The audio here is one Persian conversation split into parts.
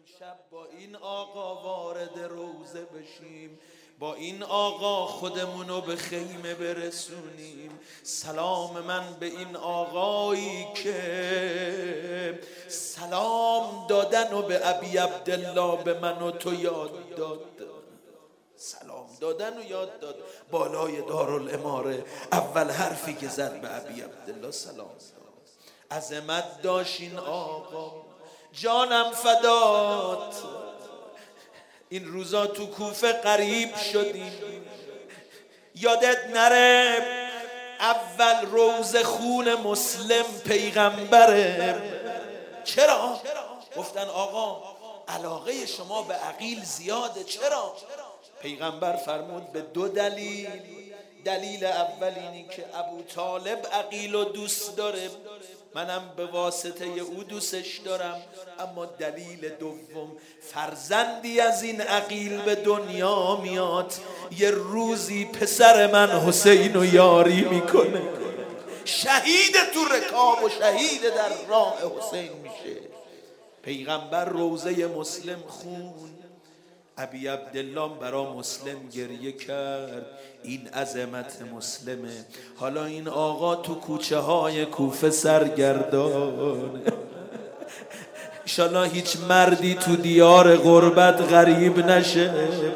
امشب با این آقا وارد روزه بشیم، با این آقا خودمونو به خیمه برسونیم. سلام من به این آقایی که سلام دادن و به ابی عبدالله به من و تو یاد داد. سلام دادن و یاد داد. بالای دارالاماره اول حرفی که زد به ابی عبدالله سلام داد. عظمت داشت این آقا، جانم فدات. این روزا تو کوفه غریب شدیم، یادت نره اول روزه خون مسلم پیغمبره. چرا؟ گفتن آقا علاقه شما به عقیل زیاده. چرا؟ پیغمبر فرمود به دو دلیل. دلیل اول اینی که ابو طالب عقیل و دوست داره، منم به واسطه او دوستش دارم. اما دلیل دوم، فرزندی از این عقیل به دنیا میاد، یه روزی پسر من حسین و یاری میکنه، شهید تو رکاب و شهید در راه حسین میشه. پیغمبر روزه مسلم خون، ابی عبدالله برا مسلم گریه کرد. این عظمت مسلمه. حالا این آقا تو کوچه های کوفه سرگردانه. انشالله هیچ مردی تو دیار غربت غریب نشه.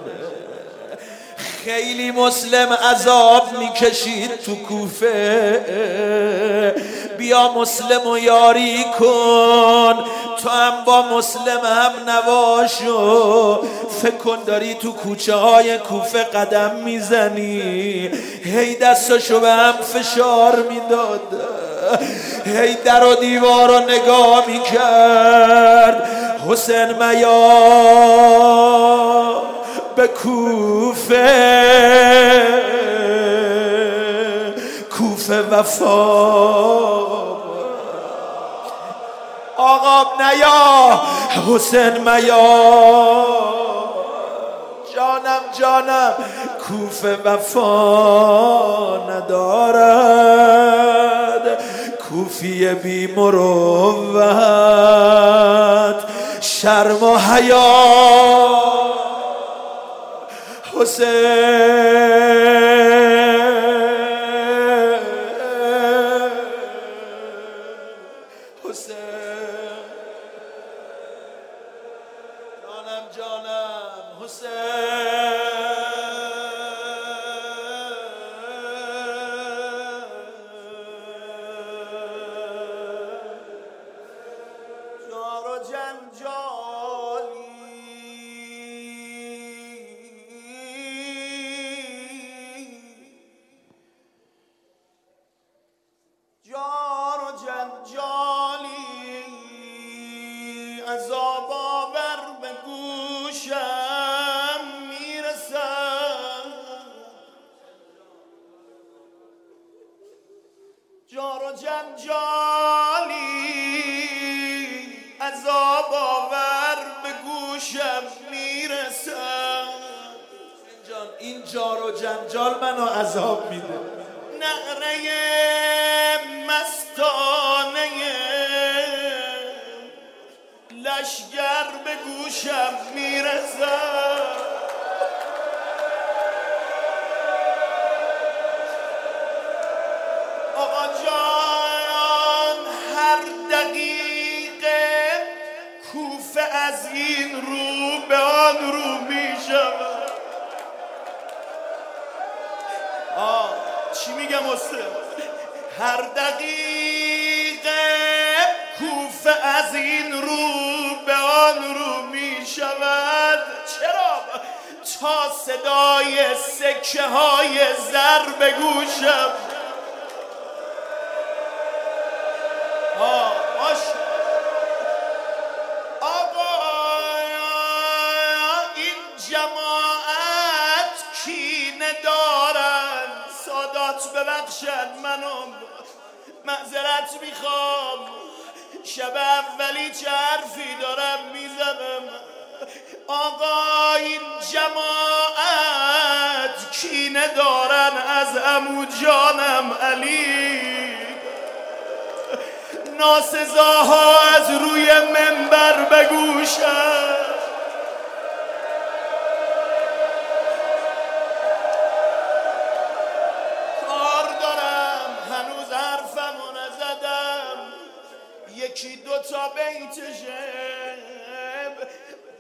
خیلی مسلم عذاب میکشید تو کوفه، بیا مسلم و یاری کن. تو هم با مسلم هم نواشو. فکر کن داری تو کوچه های کوفه قدم میزنی، هی دستاشو به هم فشار میداد، هی در و دیوار رو نگاه میکرد. حسین میا به کوفه، کوفه وفا. آقا نیا حسین میا، جانم کوفه وفا ندارد. کوفی بی مروت شرم و حیا. جانم جار و جنجالی، جار و جنجالی، عذاب آور به گوشم میرسد. جار و جنجالی، عذاب آور به گوشم میرسد. این جار و جنجال منو عذاب میده. نعره مستانه لشگر به گوشم میرسد. آقا جان هر دقیقه کوفه از این رو به آن رو میشود. چی میگم استاد؟ هر دقیقه کوفه از این رو به آن رو می شود. چرا؟ تا صدای سکه های زر به گوشم. آقا این جماعت کینه دارن. سادات ببخشد منو معذرت میخوام، شب اولی چه حرفی دارم میزنم. آقا این جماعت کینه دارن از عمو جانم علی. ناسزاها از روی منبر به گوشم.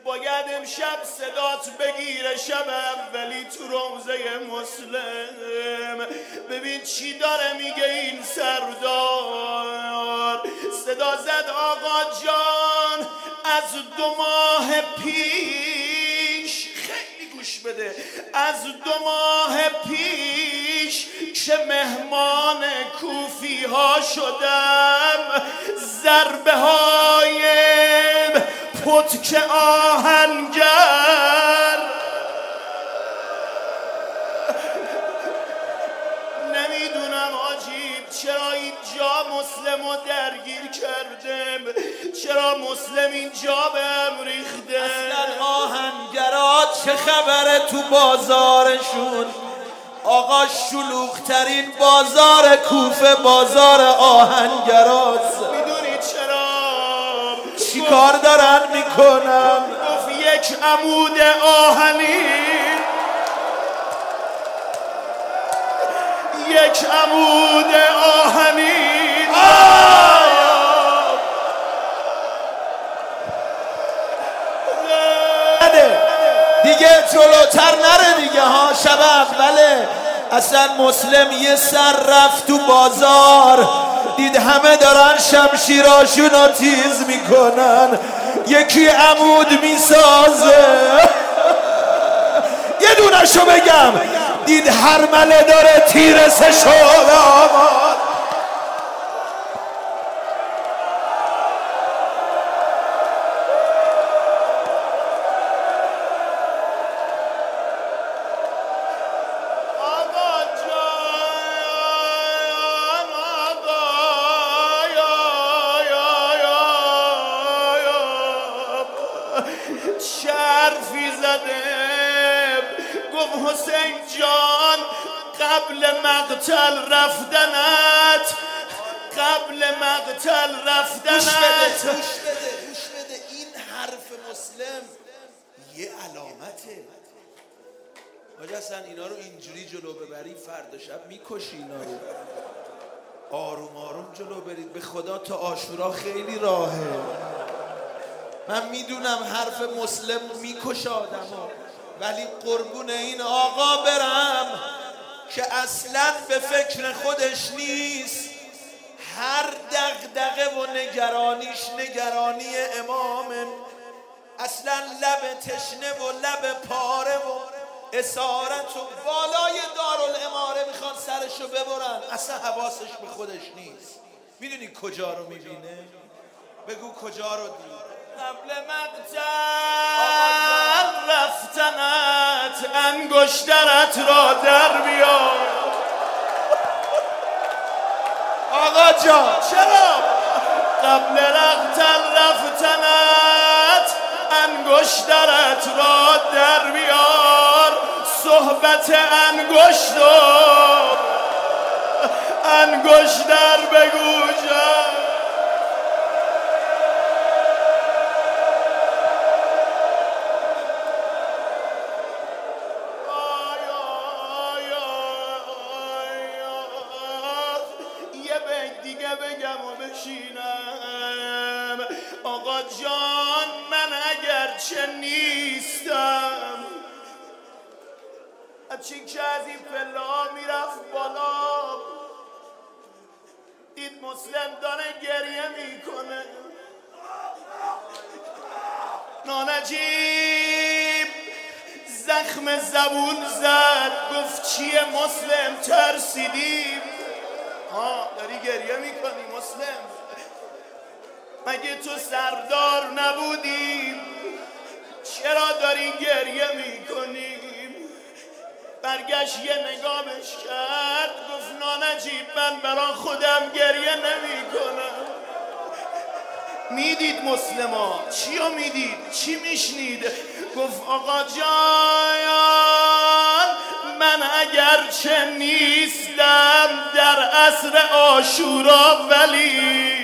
باید امشب صدات بگیره شب اولی تو روزه مسلم. ببین چی داره میگه این سردار. صدا زد آقا جان از 2 ماه پیش، خیلی گوش بده، از 2 ماه پیش که مهمان کوفی ها شدم، ضربه های پتک آهنگر، نمیدونم آجی چرا اینجا مسلم رو درگیر کردم، چرا مسلم اینجا بهم ریخته. اصلا آهنگرات چه خبره تو بازارشون؟ آقا شلوغ‌ترین بازار کوفه بازار آهنگراست. میدونی چرا؟ چی کار دارن میکنن؟ گفت یک عمود آهنی، یک عمود آهنی دیگه جلوتر نره دیگه ها. شب اوله اصلا مسلم یه سر رفت تو بازار، دید همه دارن شمشیراشون رو تیز میکنن، یکی عمود میسازه. یه دونشو بگم، دید هرمله داره تیر سشون آمد. شرفی زده گفت حسین جان قبل مقتل رفتنت، قبل مقتل رفتنت. گوش بده این حرف مسلم یه علامته. حاج حسن اینا رو اینجوری جلو ببری فردا شب میکشی اینا رو. آروم آروم جلو برید، به خدا تا عاشورا خیلی راهه. من میدونم حرف مسلم میکشه آدمو، ولی قربون این آقا برم که اصلا به فکر خودش نیست. هر دغدغه و نگرانیش نگرانی امامه. اصلا لب تشنه و لب پاره و اسارت و بالای دارالاماره میخوان سرشو ببرن، اصلا حواسش به خودش نیست. میدونی کجا رو میبینه؟ بگو کجا رو دید؟ قبل مقتل رفتنت انگشترت را در بیار. آقا جان چرا؟ قبل مقتل رفتنت انگشترت را در بیار. صحبت انگشتر بگو جان. دیگه بگم و بشینم. آقا جان من اگرچه نیستم، چین که از این پلا میرفت بالا، دید مسلم داره گریه میکنه. نانجیب زخم زبون زد، گفت چیه مسلم ترسیدیم؟ داری گریه میکنی مسلم؟ مگه تو سردار نبودی؟ چرا داری گریه میکنی؟ برگشت یه نگاه بهش کرد، گفت نانجیب من برا خودم گریه نمیکنم. میدید مسلما چی رو میدید؟ چی میشنید؟ گفت آقا جان من اگرچه نیستم در عصر عاشورا، ولی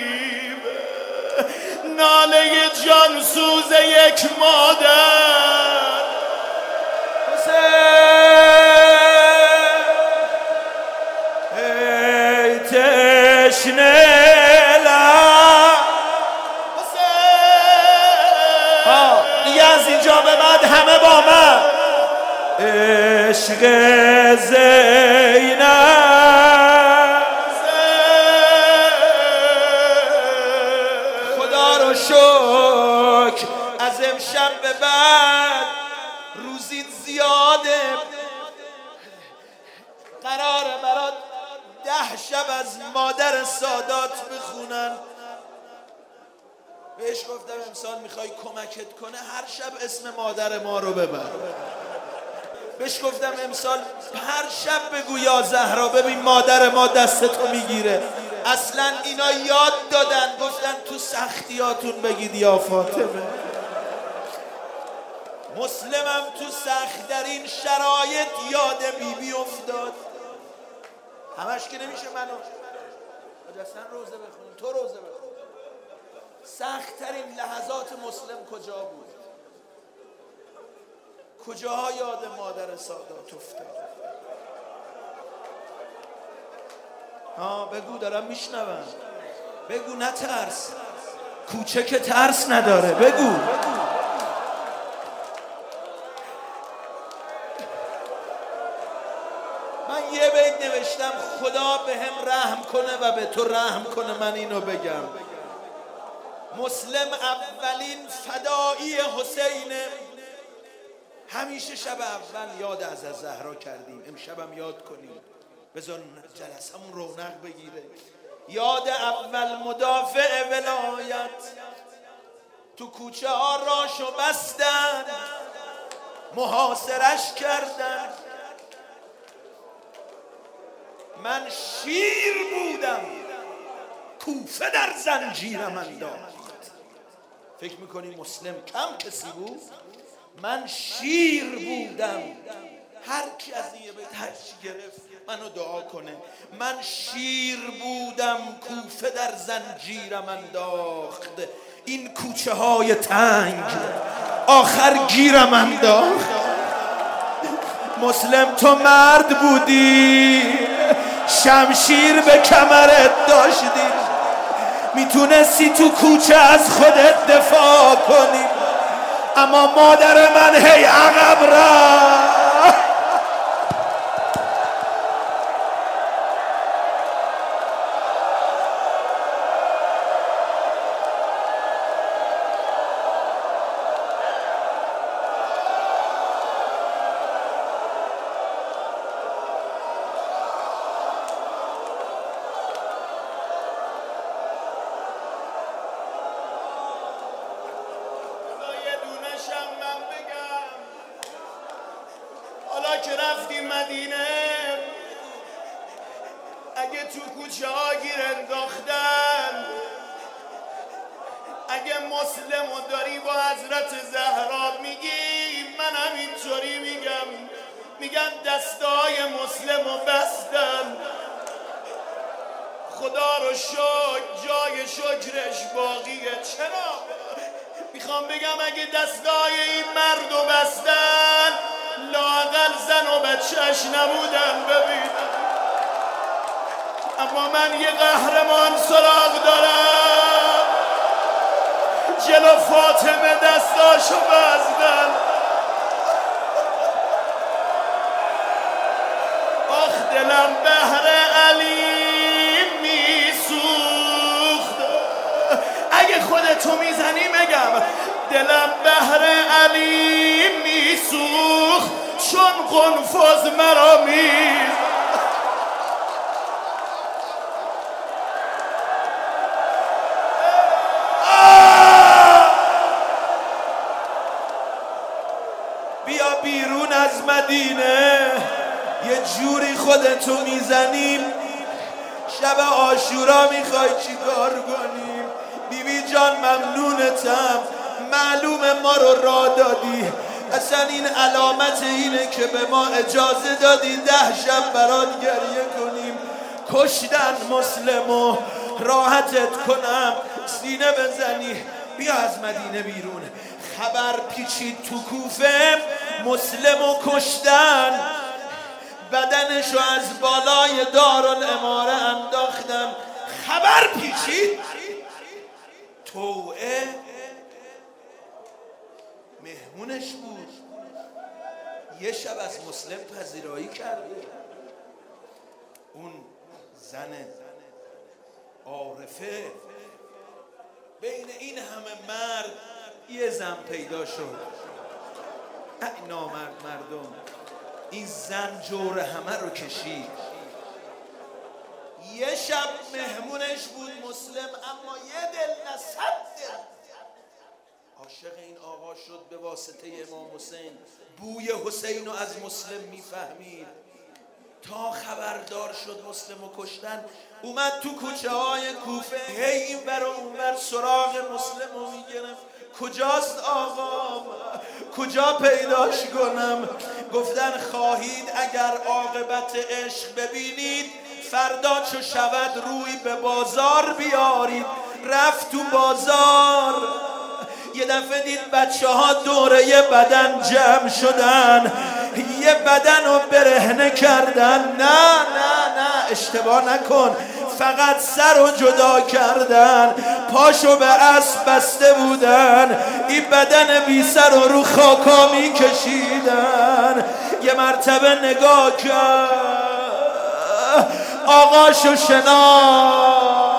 ناله جانسوز یک مادر ای تشنه دیگه از اینجا به بعد همه با من. عشق زینب خدا رو شکر از امشب به بعد روزی زیاده، قراره برات 10 شب از مادر سادات بخونن. بهش گفتم امسال میخوای کمکت کنه هر شب اسم مادر ما رو ببر. بهش گفتم امسال هر شب بگو یا زهرا ببین مادر ما دستتو میگیره. اصلا اینا یاد دادن، گفتن تو سختیاتون بگید یا فاطمه. مسلمم تو سخت‌ترین شرایط یاد بیبی افتاد. همش که نمیشه منو حاجستان روزه بخونیم، تو روزه بخون. سخت‌ترین لحظات مسلم کجا بود؟ کجاها یاد مادر سادات افتاد؟ بگو، دارم میشنوم. بگو نترس، کوچه که ترس نداره. بگو. من یه بیت نوشتم خدا به هم رحم کنه و به تو رحم کنه. من اینو بگم، مسلم اولین فدایی حسینه. همیشه شب اول یاد از زهرا کردیم، امشبم یاد کنیم، بذار جلسمون رونق بگیره. یاد اول مدافع ولایت، تو کوچه ها راشو بستن، محاصرش کردن. من شیر بودم کوفه در زنجیرم انداخت. فکر میکنی مسلم کم کسی بود؟ من شیر بودم. هر کی از این بیت هرچی گرفت منو دعا کنه. من شیر بودم کوفه در زنجیرم انداخت، این کوچه های تنگ آخر گیرم انداخت. مسلم تو مرد بودی، شمشیر به کمرت داشتی، میتونستی تو کوچه از خودت دفاع کنی، اما مادر من هی عقب رفت. حالا که رفتیم مدینه، اگه تو کوچه ها گیر انداختن، اگه مسلمو داری با حضرت زهرا میگی، من هم اینطوری میگم دستای مسلمو بستن. خدا رو شکر جای شکرش باقیه. چرا؟ میخوام بگم اگه دستای این مردو بستن، لااقل زن و بچهش نبودن. ببین، اما من یه قهرمان سراغ دارم، جلو فاطمه دستاشو بستن. آخ دلم بهر علی میسوخت. اگه خودتو میزنی بگم دلم بهر علی میسوخت، چون قنفذ مرا میز. بیا بیرون از مدینه، یه جوری خودتو میزنیم. شب عاشورا میخوای چی کار کنیم؟ بیبی جان ممنونتم، معلومه ما رو راه دادی. اصلا این علامت اینه که به ما اجازه دادی 10 شب برات گریه کنیم. کشتن مسلمو، راحتت کنم، سینه بزنی. بیا از مدینه بیرون. خبر پیچید تو کوفه، مسلمو کشتن، بدنشو از بالای دارالاماره انداختن. خبر پیچید، توعه مهمونش بود، یه شب از مسلم پذیرایی کرده. اون زن عارفه بین این همه مرد یه زن پیدا شد. ای نامرد مردم، این زن جور همه رو کشید. یه شب مهمونش بود مسلم، اما یه دل نه صد دل عاشق این آقا شد. به واسطه امام حسین بوی حسین رو از مسلم میفهمید. تا خبردار شد مسلم رو کشتن، اومد تو کوچه های کوفه، هی این بر و اون بر سراغ مسلم رو میگرفت. کجاست آقا؟ کجا پیداش کنم؟ گفتن خواهید اگر عاقبت عشق ببینید، فردا چو شود روی به بازار بیارید. رفت تو بازار، یه دفعه دید بچه ها دوره یه بدن جمع شدن، یه بدن رو برهنه کردن. نه اشتباه نکن، فقط سر رو جدا کردن، پاشو به اسب بسته بودن، این بدن بی سر رو خاکا می کشیدن. یه مرتبه نگاه کرد، آقاشو شناخت،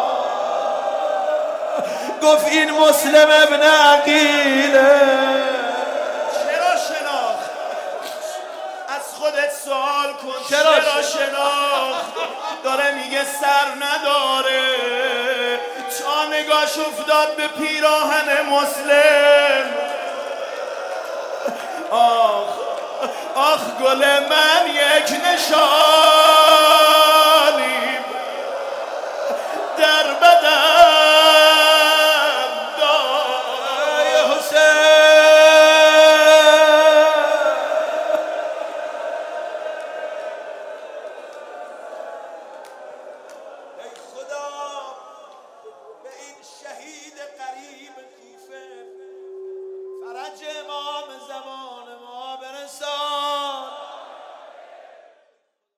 گفت این مسلم ابن عقیله. چرا شناخت؟ از خودت سوال کن. چرا شناخت؟ داره میگه سر نداره. تا نگاش افتاد به پیراهن مسلم، آخ گل من یک نشانی در بدن شهید قریب